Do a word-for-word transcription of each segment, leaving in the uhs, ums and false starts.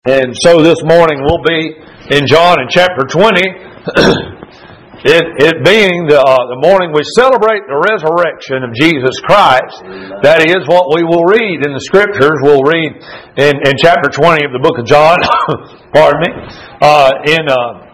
And so this morning we'll be in John in chapter twenty. it, it being the, uh, the morning we celebrate the resurrection of Jesus Christ. That is what we will read in the Scriptures. We'll read in, in chapter twenty of the book of John, pardon me, uh, in,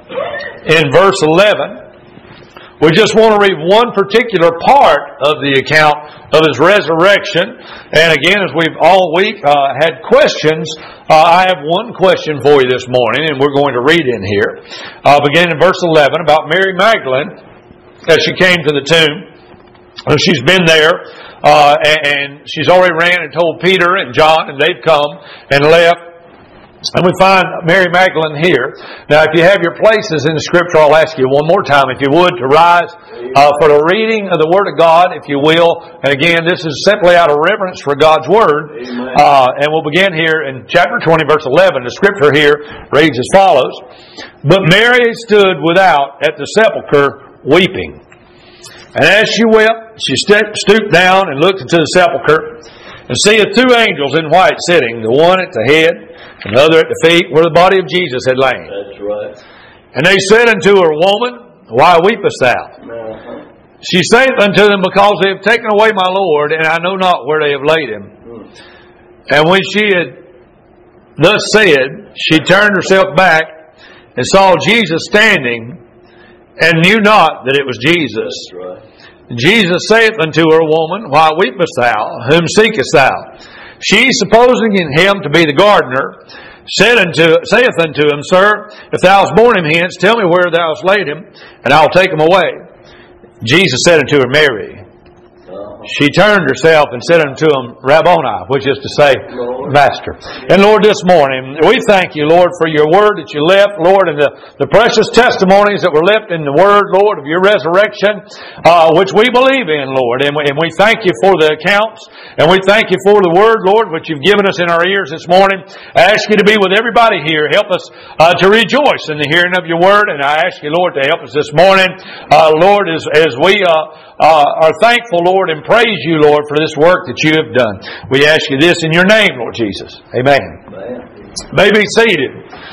uh, in verse eleven. We just want to read one particular part of the account of His resurrection. And again, as we've all week uh, had questions, uh, I have one question for you this morning, and we're going to read in here. Uh, beginning in verse eleven, about Mary Magdalene, as she came to the tomb. She's been there, uh, and she's already ran and told Peter and John, and they've come and left. And we find Mary Magdalene here. Now, if you have your places in the Scripture, I'll ask you one more time, if you would, to rise uh, for the reading of the Word of God, if you will. And again, this is simply out of reverence for God's Word. Uh, and we'll begin here in chapter twenty, verse eleven. The Scripture here reads as follows. But Mary stood without at the sepulchre weeping. And as she wept, she stooped down and looked into the sepulchre, and seeth two angels in white sitting, the one at the head, and the other at the feet, where the body of Jesus had lain. That's right. And they said unto her, Woman, why weepest thou? Uh-huh. She saith unto them, Because they have taken away my Lord, and I know not where they have laid him. Hmm. And when she had thus said, she turned herself back, and saw Jesus standing, and knew not that it was Jesus. That's right. Jesus saith unto her, Woman, why weepest thou? Whom seekest thou? She, supposing in him to be the gardener, said unto, saith unto him, Sir, if thou hast borne him hence, tell me where thou hast laid him, and I'll take him away. Jesus said unto her, Mary. She turned herself and said unto him, Rabboni, which is to say, Lord. Master. And Lord, this morning, we thank you, Lord, for your word that you left, Lord, and the, the precious testimonies that were left in the word, Lord, of your resurrection, uh, which we believe in, Lord. And we, and we thank you for the accounts, and we thank you for the word, Lord, which you've given us in our ears this morning. I ask you to be with everybody here. Help us uh, to rejoice in the hearing of your word, and I ask you, Lord, to help us this morning. Uh, Lord, as, as we uh, uh, are thankful, Lord, and praise you, Lord, for this work that you have done. We ask you this in your name, Lord Jesus. Amen. Amen. May be seated.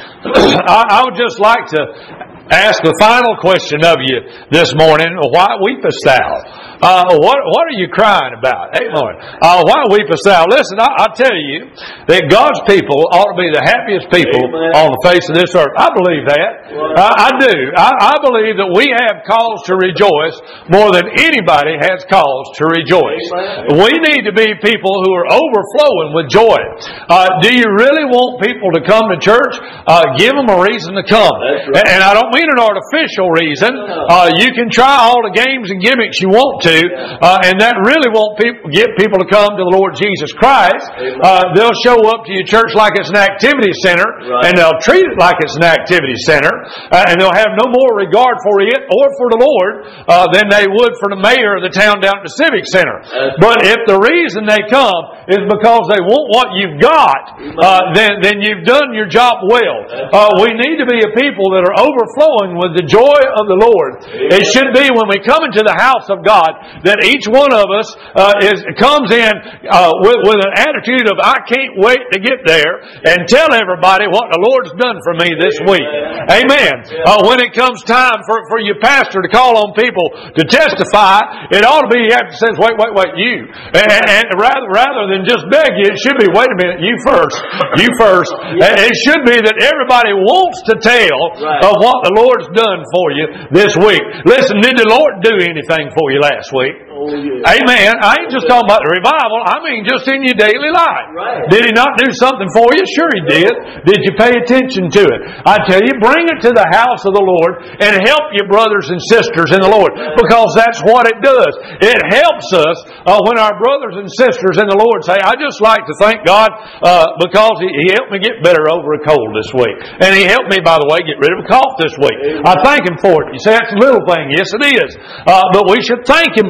I, I would just like to ask the final question of you this morning. Why weepest thou? Uh, what what are you crying about? Hey, Lord. Uh, why weepest thou? Listen, I, I tell you that God's people ought to be the happiest people Amen. On the face of this earth. I believe that. Uh, I do. I, I believe that we have cause to rejoice more than anybody has cause to rejoice. Amen. We need to be people who are overflowing with joy. Uh, do you really want people to come to church? Uh, give them a reason to come. Right. And, and I don't mean an artificial reason. Uh, you can try all the games and gimmicks you want to. Uh, and that really won't people, get people to come to the Lord Jesus Christ. Uh, they'll show up to your church like it's an activity center, right. And they'll treat it like it's an activity center, uh, and they'll have no more regard for it or for the Lord uh, than they would for the mayor of the town down at the Civic Center. That's but if the reason they come is because they want what you've got, uh, then, then you've done your job well. Uh, we need to be a people that are overflowing with the joy of the Lord. It should be when we come into the house of God that each one of us uh, is comes in uh, with, with an attitude of, I can't wait to get there and tell everybody what the Lord's done for me this week. Amen. Uh, when it comes time for, for your pastor to call on people to testify, it ought to be, you have to say, wait, wait, wait, you. And, and rather, rather than just beg you, it should be, wait a minute, you first. You first. And it should be that everybody wants to tell of what the Lord's done for you this week. Listen, did the Lord do anything for you last week? Oh, yeah. Amen. I ain't just talking about the revival. I mean just in your daily life. Right. Did He not do something for you? Sure He did. Did you pay attention to it? I tell you, bring it to the house of the Lord and help your brothers and sisters in the Lord, because that's what it does. It helps us uh, when our brothers and sisters in the Lord say, I just like to thank God uh, because he, he helped me get better over a cold this week. And He helped me, by the way, get rid of a cough this week. I thank Him for it. You say, that's a little thing. Yes, it is. Uh, but we should thank Him for these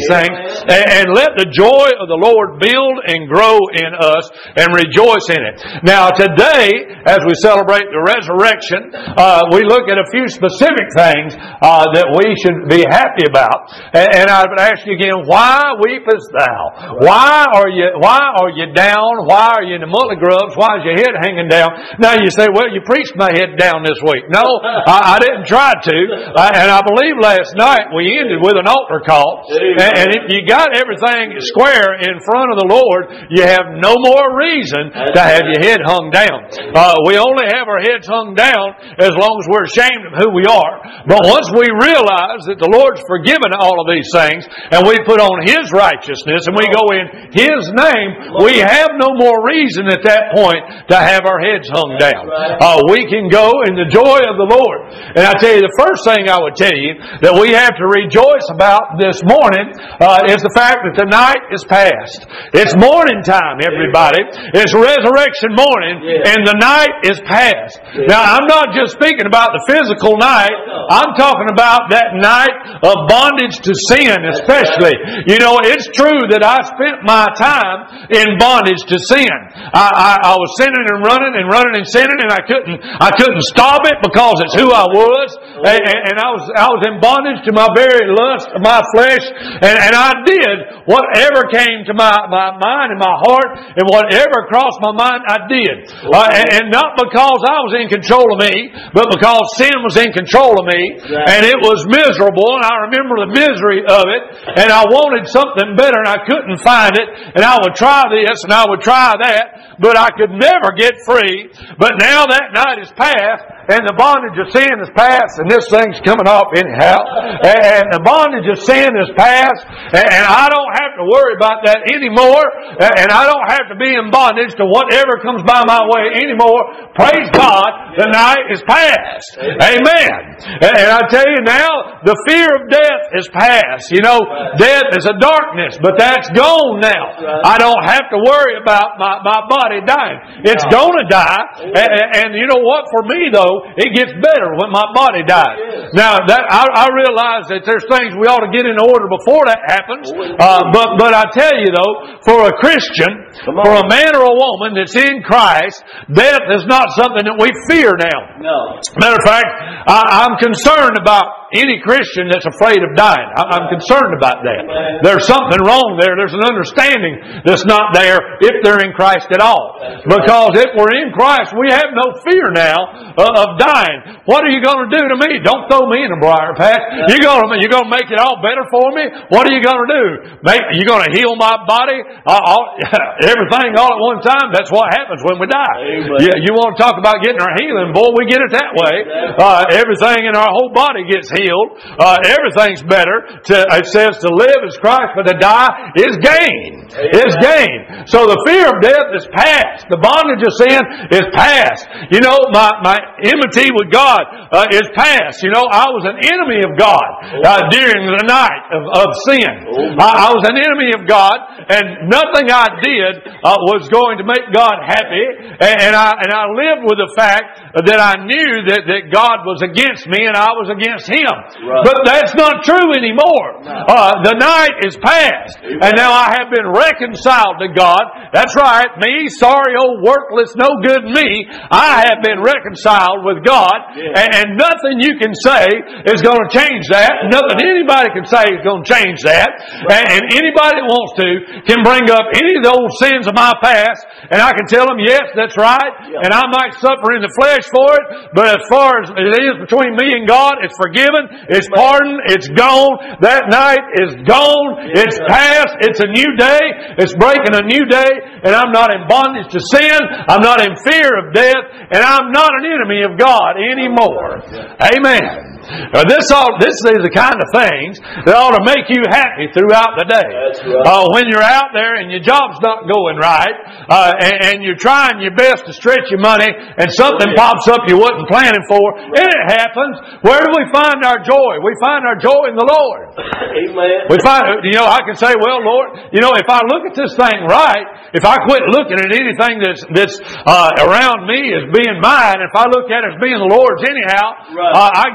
things, and, and let the joy of the Lord build and grow in us and rejoice in it. Now today, as we celebrate the resurrection, uh, we look at a few specific things uh, that we should be happy about. And, and I would ask you again, why weepest thou? Why are you Why are you down? Why are you in the mully grubs? Why is your head hanging down? Now you say, well, you preached my head down this week. No, I, I didn't try to. I, and I believe last night we ended with an altar call. And, and if you got everything square in front of the Lord, you have no more reason to have your head hung down. Uh, we only have our heads hung down as long as we're ashamed of who we are. But once we realize that the Lord's forgiven all of these things, and we put on His righteousness, and we go in His name, we have no more reason at that point to have our heads hung down. Uh, we can go in the joy of the Lord. And I tell you, the first thing I would tell you that we have to rejoice about this morning uh, is the fact that the night is past. It's morning time, everybody. It's resurrection morning, and the night is past. Now, I'm not just speaking about the physical night. I'm talking about that night of bondage to sin, especially. You know, it's true that I spent my time in bondage to sin. I, I, I was sinning and running and running and sinning, and I couldn't I couldn't stop it because it's who I was, and, and I was I was in bondage to my very lust of my flesh, and, and I did whatever came to my, my mind and my heart, and whatever crossed my mind, I did. Uh, and, and not because I was in control of me, but because sin was in control of me, and it was miserable, and I remember the misery of it, and I wanted something better, and I couldn't find it, and I would try this, and I would try that, but I could never get free. But now that night is past, and the bondage of sin is past, and this thing's coming off anyhow, and the bondage of sin is past, and I don't have to worry about that anymore, and I don't have to be in bondage to whatever comes by my way anymore. Praise God, the night is past. Amen. And I tell you now, the fear of death is past. You know, death is a darkness, but that's gone now. I don't have to worry about my, my body dying. It's gonna die, and, and you know what? For me though, it gets better when my body dies. Now, that I, I realize that there's things we ought to get in order before that happens. Uh, but but I tell you though, for a Christian, for a man or a woman that's in Christ, death is not something that we fear now. No. Matter of fact, I, I'm concerned about any Christian that's afraid of dying. I, I'm concerned about that. There's something wrong there. There's an understanding that's not there if they're in Christ at all. Because if we're in Christ, we have no fear now uh, of dying. What are you going to do to me? Don't throw me in a briar patch. You're going to you're going to make it all better for me. What are you going to do? Make you're going to heal my body? Uh, all, everything all at one time. That's what happens when we die. You, you want to talk about getting our healing? Boy, we get it that way. Uh, everything in our whole body gets healed. Uh, everything's better. To, it says to live is Christ, but to die is gain. Is gain. So the fear of death is past. The bondage of sin is past. You know, my my enmity with God uh, is past. You know, I was an enemy of God uh, during the night of, of sin. I, I was an enemy of God, and nothing I did uh, was going to make God happy. And, and I and I lived with the fact that I knew that, that God was against me and I was against Him. Right. But that's not true anymore. Uh, the night is past, and now I have been reconciled to God. That's right, me, sorry old worthless, no good me. I have been reconciled with God, and, and nothing you can say is going to change that. Nothing anybody can say is going to change that. And, and anybody that wants to can bring up any of those sins of my past, and I can tell them, yes, that's right, and I might suffer in the flesh for it, but as far as it is between me and God, it's forgiven, it's pardoned, it's gone. That night is gone, it's past, it's a new day, it's breaking a new day, and I'm not in bondage to sin, I'm not in fear of death, and I'm not an enemy of God anymore. Amen. Now, this ought, this is the kind of things that ought to make you happy throughout the day. That's right. Uh, when you're out there and your job's not going right, uh, and, and you're trying your best to stretch your money, and something pops up you wasn't planning for, and it happens. Where do we find our joy? We find our joy in the Lord. Amen. We find, you know, I can say, well, Lord, you know, if I look at this thing right, if I quit looking at anything that's that's uh, around me as being mine, if I look at it as being the Lord's anyhow, right. uh, I can go to the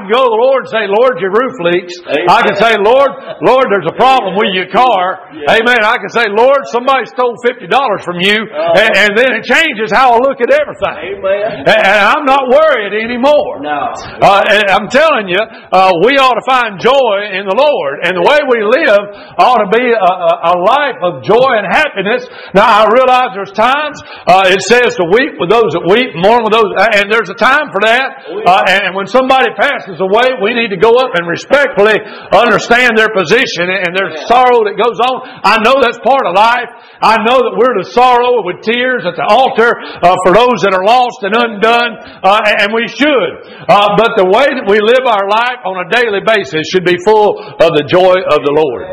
Lord and say, Lord, your roof leaks. Amen. I can say, Lord, Lord, there's a problem with your car. Yeah. Amen. I can say, Lord, somebody stole fifty dollars from you. Oh. And, and then it changes how I look at everything. Amen. And, and I'm not worried anymore. No. Uh, and I'm telling you, uh, we ought to find joy in the Lord. And the way we live ought to be a, a, a life of joy and happiness. Now, I realize there's times, uh, it says to weep with those that weep, mourn with those, and there's a time for that. Uh, and when somebody passes away, we need to go up and respectfully understand their position and their sorrow that goes on. I know that's part of life. I know that we're to sorrow with tears at the altar uh, for those that are lost and undone, uh, and we should. Uh, but the way that we live our life on a daily basis should be full of the joy of the Lord.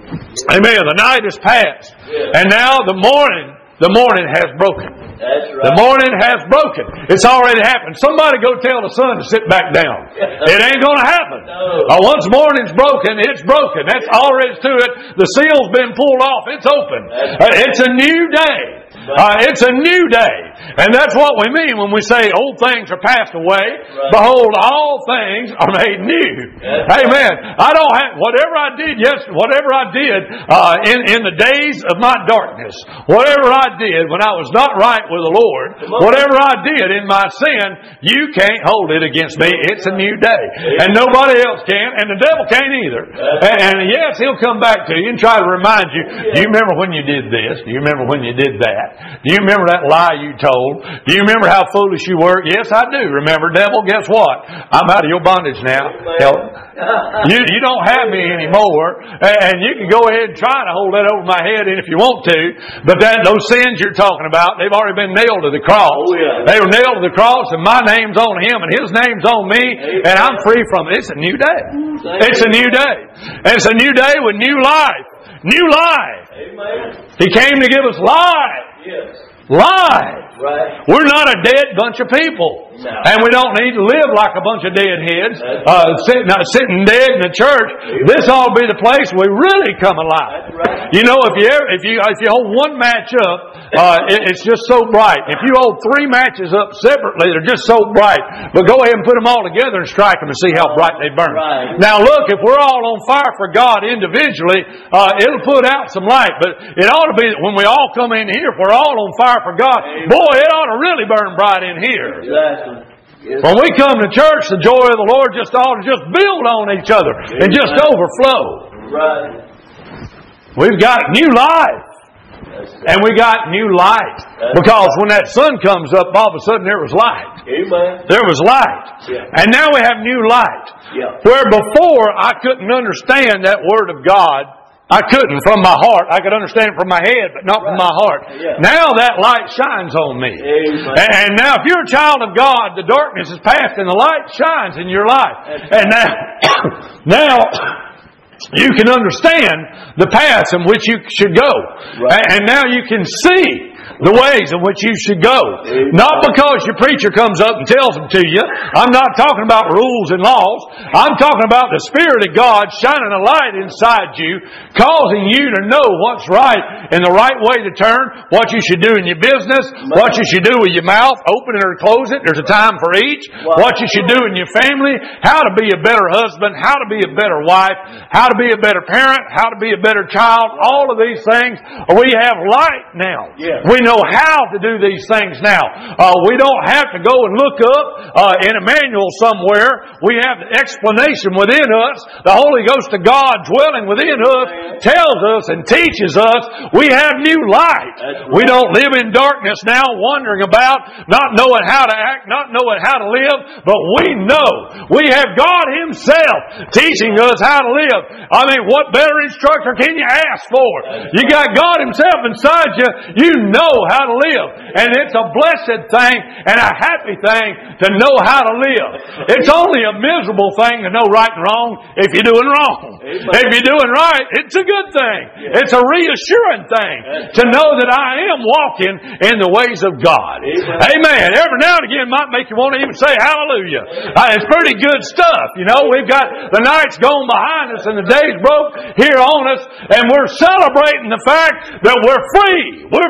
Amen. The night is past, and now the morning, the morning has broken. That's right. The morning has broken. It's already happened. Somebody go tell the sun to sit back down. It ain't going to happen. No. Uh, once morning's broken, it's broken. That's all there is to it. The seal's been pulled off. It's open. Uh, it's a new day. Uh, it's a new day. And that's what we mean when we say old things are passed away. Right. Behold, all things are made new. That's Amen. I don't have, whatever I did, yes, whatever I did uh, in, in the days of my darkness, whatever I did when I was not right with the Lord, whatever I did in my sin, you can't hold it against me. It's a new day. And nobody else can, and the devil can't either. And, and yes, he'll come back to you and try to remind you, do you remember when you did this? Do you remember when you did that? Do you remember that lie you told? Do you remember how foolish you were? Yes, I do remember. Devil, guess what? I'm out of your bondage now. Hell, you, you don't have me anymore. And you can go ahead and try to hold that over my head if you want to. But that those sins you're talking about, they've already been nailed to the cross. Oh, yeah. They were nailed to the cross, and my name's on him, and his name's on me, and I'm free from it. It's a new day. It's a new day. And it's a new day with new life. New life. Amen. He came to give us life. Yes. Life. Right. We're not a dead bunch of people. No. And we don't need to live like a bunch of dead heads, uh, sitting, uh, sitting dead in the church. This ought to be the place we really come alive. That's right. You know, if you ever, if you if you hold one match up, uh, it, it's just so bright. If you hold three matches up separately, they're just so bright. But go ahead and put them all together and strike them and see how bright they burn. Right. Now look, if we're all on fire for God individually, uh, it'll put out some light. But it ought to be that when we all come in here, if we're all on fire for God, boy, it ought to really burn bright in here. Exactly. Yes. When we come to church, the joy of the Lord just ought to just build on each other and just overflow. Right. We've got new life. And we got new light. Because when that sun comes up, all of a sudden there was light. Amen. There was light. Yeah. And now we have new light. Yeah. Where before I couldn't understand that Word of God. I couldn't from my heart. I could understand it from my head, but not from my heart. Yeah. Now that light shines on me. Amen. And, and now if you're a child of God, the darkness is past and the light shines in your life. And now, now you can understand the paths in which you should go. Right. And, and now you can see the ways in which you should go. Amen. Not because your preacher comes up and tells them to you. I'm not talking about rules and laws. I'm talking about the Spirit of God shining a light inside you, causing you to know what's right and the right way to turn, what you should do in your business, what you should do with your mouth, open it or close it. There's a time for each. What you should do in your family, how to be a better husband, how to be a better wife, how to be a better parent, how to be a better child. All of these things, we have light now. Yeah. We know how to do these things now. Uh, we don't have to go and look up uh, in a manual somewhere. We have the explanation within us. The Holy Ghost of God dwelling within us tells us and teaches us we have new light. Right. We don't live in darkness now, wandering about, not knowing how to act, not knowing how to live, but we know we have God Himself teaching us how to live. I mean, what better instructor can you ask for? You got God Himself inside you. You know how to live. And it's a blessed thing and a happy thing to know how to live. It's only a miserable thing to know right and wrong if you're doing wrong. Amen. If you're doing right, it's a good thing. Yeah. It's a reassuring thing to know that I am walking in the ways of God. Amen. Amen. Every now and again might make you want to even say hallelujah. Uh, it's pretty good stuff. You know, we've got the night's gone behind us and the day's broke here on us, and we're celebrating the fact that we're free. We're free.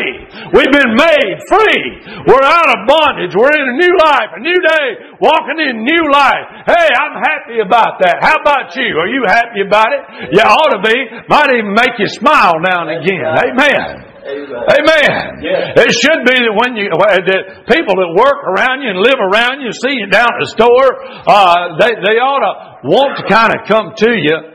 free. We've been made free. We're out of bondage. We're in a new life, a new day, walking in new life. Hey, I'm happy about that. How about you? Are you happy about it? You ought to be. Might even make you smile now and again. Amen. Amen. Amen. Yeah. It should be that when you, that people that work around you and live around you, see you down at the store, uh, they, they ought to want to kind of come to you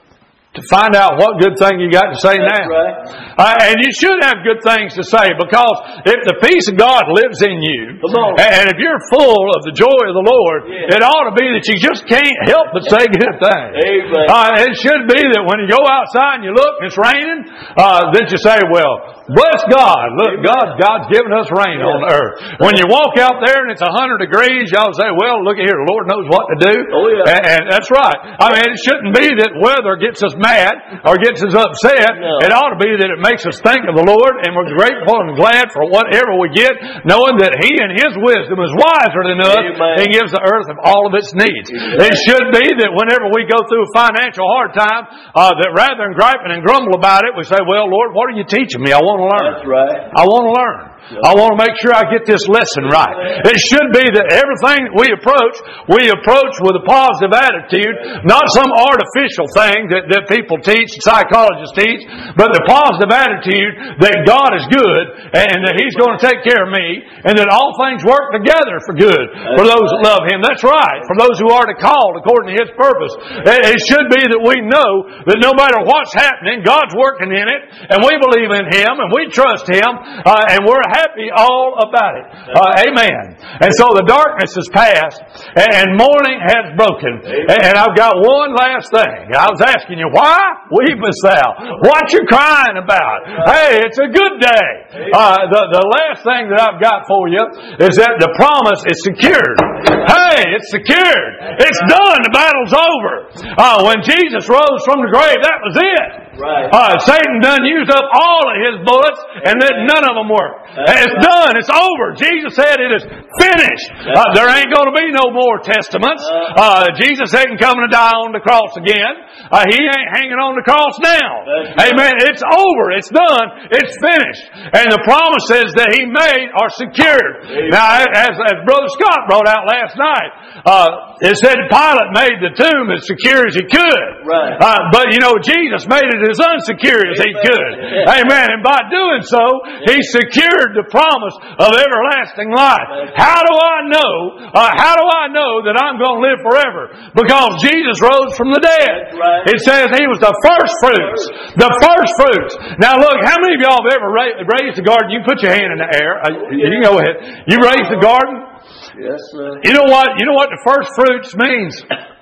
to find out what good thing you got to say That's now. Right. Uh, and you should have good things to say, because if the peace of God lives in you, Come on. and if you're full of the joy of the Lord, Yeah. it ought to be that you just can't help but say good things. Amen. Uh, it should be that when you go outside and you look and it's raining, uh, that you say, well, bless God. Look, God, God's given us rain Yeah. on the earth. When you walk out there and it's one hundred degrees, y'all say, well, look at here, the Lord knows what to do. Oh, yeah. And, and that's right. I mean, it shouldn't be that weather gets us mad or gets us upset. No. It ought to be that it makes us think of the Lord, and we're grateful and glad for whatever we get, knowing that He in His wisdom is wiser than us. Amen. He gives the earth of all of its needs. Amen. It should be that whenever we go through a financial hard time, uh, that rather than griping and grumble about it, we say, well, Lord, what are you teaching me? I want to learn. That's right. I want to learn. I want to make sure I get this lesson right. It should be that everything that we approach, we approach with a positive attitude, not some artificial thing that, that people teach, psychologists teach, but the positive attitude that God is good and that He's going to take care of me, and that all things work together for good for those that love Him. That's right. For those who are called according to His purpose. It, it should be that we know that no matter what's happening, God's working in it, and we believe in Him, and we trust Him, uh, and we're happy all about it. Uh, amen. And so the darkness has passed and morning has broken. And I've got one last thing. I was asking you, why weepest thou? What you crying about? Hey, it's a good day. Uh, the, the last thing that I've got for you is that the promise is secured. Hey, it's secured. It's done. The battle's over. Uh, when Jesus rose from the grave, that was it. Right. Uh, Satan done used up all of his bullets, and then none of them worked. That's It's right. done. It's over. Jesus said it is finished. Uh, there ain't going to be no more testaments. Uh, Jesus ain't coming to die on the cross again. Uh, he ain't hanging on the cross now. That's right. Amen. It's over. It's done. It's finished. And the promises that He made are secured. Amen. Now, as, as Brother Scott brought out last night, uh, it said Pilate made the tomb as secure as he could. Right. Uh, but, you know, Jesus made it as unsecure as He Amen. could. Yeah. Amen. And by doing so, He secured the promise of everlasting life. How do I know? Uh, how do I know that I'm going to live forever? Because Jesus rose from the dead. That's right. It says He was the first fruits. The first fruits. Now look, how many of y'all have ever ra- raised a garden? You can put your hand in the air. Uh, you can go ahead. You raised a garden? Yes, sir. You know what? You know what the first fruits means?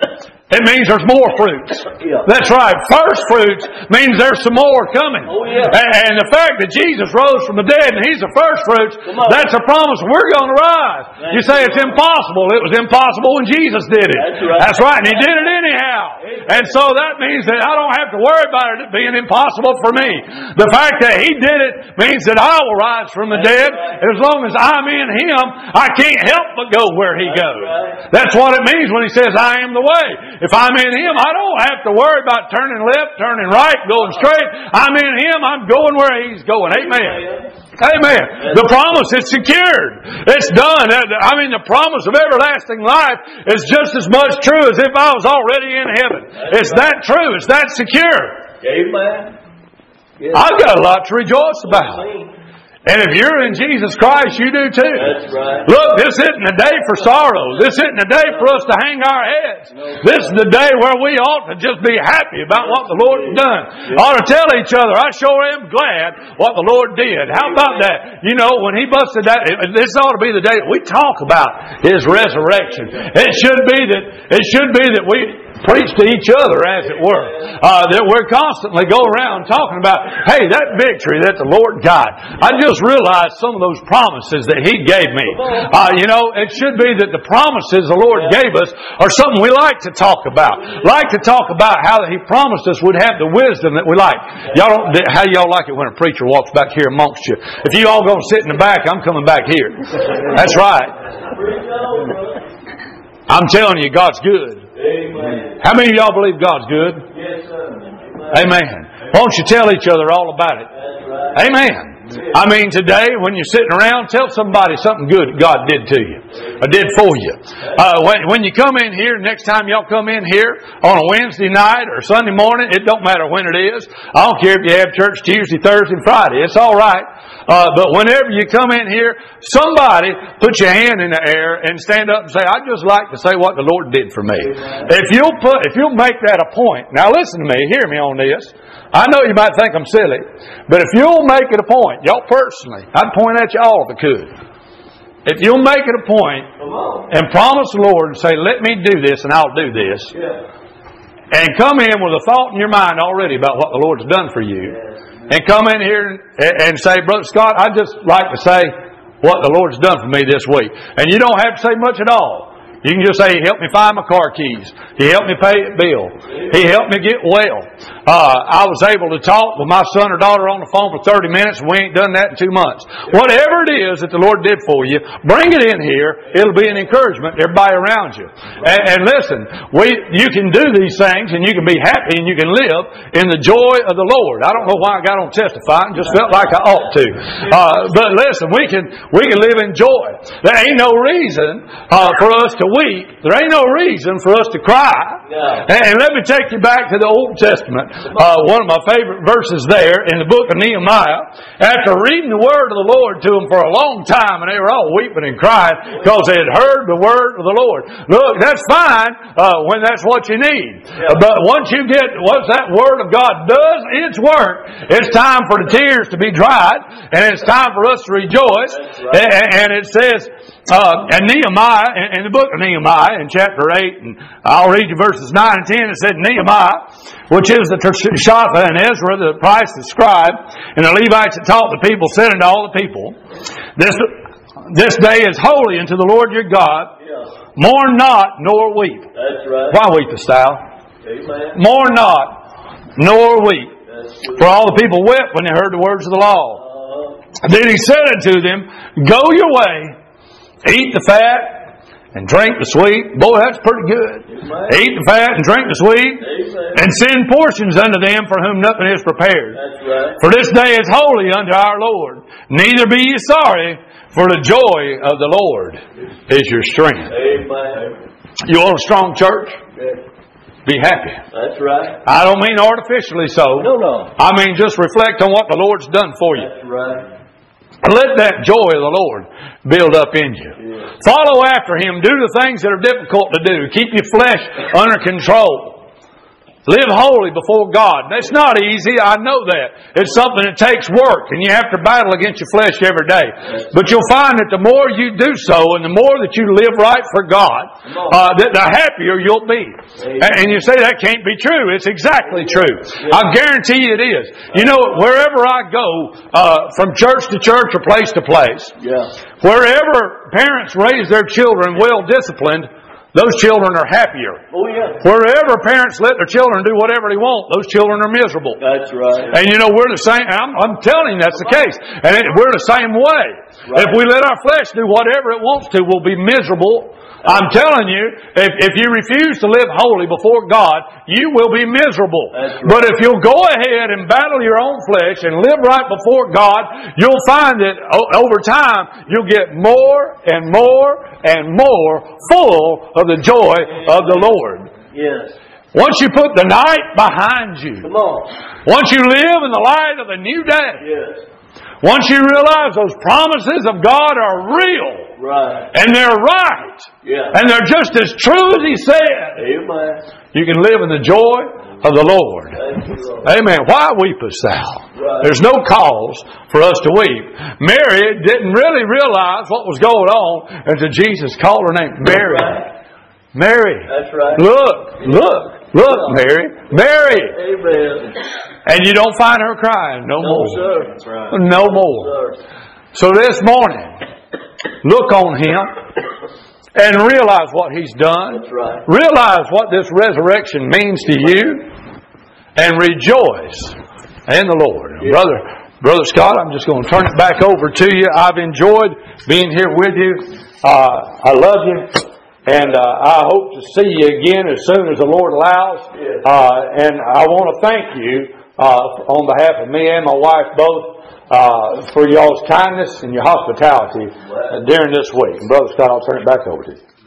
It means there's more fruits. Yeah. That's right. First fruits means there's some more coming. Oh, yeah. And, and the fact that Jesus rose from the dead and He's the first fruits, Come on. that's a promise we're going to rise. Thank You say you, it's Lord. impossible. It was impossible when Jesus did it. That's right. That's right. And He did it anyhow. And so that means that I don't have to worry about it being impossible for me. The fact that He did it means that I will rise from the That's dead. right. And as long as I'm in Him, I can't help but go where He That's goes. right. That's what it means when He says, I am the way. If I'm in Him, I don't have to worry about turning left, turning right, going straight. I'm in Him, I'm going where He's going. Amen. Amen. The promise is secured. It's done. I mean, the promise of everlasting life is just as much true as if I was already in heaven. It's that true. It's that secure. Amen. Yes. I've got a lot to rejoice about. And if you're in Jesus Christ, you do too. That's right. Look, this isn't a day for sorrow. This isn't a day for us to hang our heads. This is the day where we ought to just be happy about what the Lord has done. Ought to tell each other, I sure am glad what the Lord did. How about that? You know, when He busted that, this ought to be the day that we talk about His resurrection. It should be that, it should be that we preach to each other, as it were. Uh, that we're constantly go around talking about, hey, that victory that the Lord got. I just realized some of those promises that He gave me. Uh, you know, it should be that the promises the Lord gave us are something we like to talk about. Like to talk about how He promised us we'd have the wisdom that we like. Y'all don't, how y'all like it when a preacher walks back here amongst you? If you all going to sit in the back, I'm coming back here. That's right. I'm telling you, God's good. Amen. How many of y'all believe God's good? Yes, sir. Amen. Why don't you tell each other all about it? That's right. Amen. I mean, today when you're sitting around, tell somebody something good God did to you, or did for you. Uh, when, when you come in here, next time y'all come in here on a Wednesday night or Sunday morning, it don't matter when it is. I don't care if you have church Tuesday, Thursday, and Friday. It's all right. Uh, but whenever you come in here, somebody put your hand in the air and stand up and say, "I'd just like to say what the Lord did for me." If you'll put, if you'll make that a point. Now listen to me, hear me on this. I know you might think I'm silly, but if you'll make it a point, y'all personally, I'd point at you all if I could. If you'll make it a point and promise the Lord and say, "Let me do this and I'll do this," and come in with a thought in your mind already about what the Lord's done for you, and come in here and say, "Brother Scott, I'd just like to say what the Lord's done for me this week." And you don't have to say much at all. You can just say, "He helped me find my car keys. He helped me pay a bill. He helped me get well. Uh, I was able to talk with my son or daughter on the phone for thirty minutes, and we ain't done that in two months." Whatever it is that the Lord did for you, bring it in here. It'll be an encouragement to everybody around you. And, and listen, we you can do these things, and you can be happy, and you can live in the joy of the Lord. I don't know why I got on testifying; just felt like I ought to. Uh, but listen, we can we can live in joy. There ain't no reason uh, for us to weep. There ain't no reason for us to cry. Yeah. And, and let me take you back to the Old Testament. Uh, one of my favorite verses there in the book of Nehemiah. After reading the word of the Lord to them for a long time, and they were all weeping and crying because they had heard the word of the Lord. Look, that's fine uh, when that's what you need. Yeah. But once you get what that word of God does its work, it's time for the tears to be dried, and it's time for us to rejoice. Right. And, and it says, Uh, and Nehemiah, in, in the book of Nehemiah, in chapter eight, and I'll read you verses nine and ten, it said, "Nehemiah, which is the Tershatha and Ezra, the priest, the scribe, and the Levites that taught the people, said unto all the people, This, this day is holy unto the Lord your God. Yeah. Mourn not, nor weep." That's right. Why weepest thou? Amen. Mourn not, nor weep. That's good. For all the people wept when they heard the words of the law. Uh-huh. Then he said unto them, "Go your way, eat the fat, and drink the sweet." Boy, that's pretty good. Amen. Eat the fat and drink the sweet, Amen. and send portions unto them for whom nothing is prepared. That's right. For this day is holy unto our Lord. Neither be ye sorry, for the joy of the Lord is your strength. Amen. You want a strong church? Yeah. Be happy. That's right. I don't mean artificially so. No, no. I mean just reflect on what the Lord's done for you. That's right. Let that joy of the Lord build up in you. Yeah. Follow after Him. Do the things that are difficult to do. Keep your flesh under control. Live holy before God. That's not easy. I know that. It's something that takes work, and you have to battle against your flesh every day. But you'll find that the more you do so, and the more that you live right for God, uh, that the happier you'll be. And you say that can't be true. It's exactly true. I guarantee you it is. You know, wherever I go, uh, from church to church or place to place, Yeah. wherever parents raise their children well disciplined, those children are happier. Oh, yeah. Wherever parents let their children do whatever they want, those children are miserable. That's right. And you know, we're the same. I'm, I'm telling you that's the case. And it, we're the same way. Right. If we let our flesh do whatever it wants to, we'll be miserable. I'm telling you, if, if you refuse to live holy before God, you will be miserable. That's right. But if you'll go ahead and battle your own flesh and live right before God, you'll find that over time, you'll get more and more and more full of the joy of the Lord. Yes. Once you put the night behind you, Come on. once you live in the light of the new day, Yes. once you realize those promises of God are real, Right. and they're right, Yeah. and they're just as true as He said, Amen. you can live in the joy of the Lord. Thank you, Lord. Amen. Why weepest thou? Right. There's no cause for us to weep. Mary didn't really realize what was going on until Jesus called her name. Mary. Right. Mary. That's right. Look, look, look, Mary. Mary. Amen. And you don't find her crying no, No, more. sir. That's right. No more. Sir. So this morning, look on Him and realize what He's done. That's right. Realize what this resurrection means to you, and rejoice in the Lord. Yeah. Brother, Brother Scott, I'm just going to turn it back over to you. I've enjoyed being here with you. Uh, I love you. And uh, I hope to see you again as soon as the Lord allows. Yes. Uh, and I want to thank you uh, on behalf of me and my wife both, uh, for y'all's kindness and your hospitality uh, during this week. And Brother Scott, I'll turn it back over to you.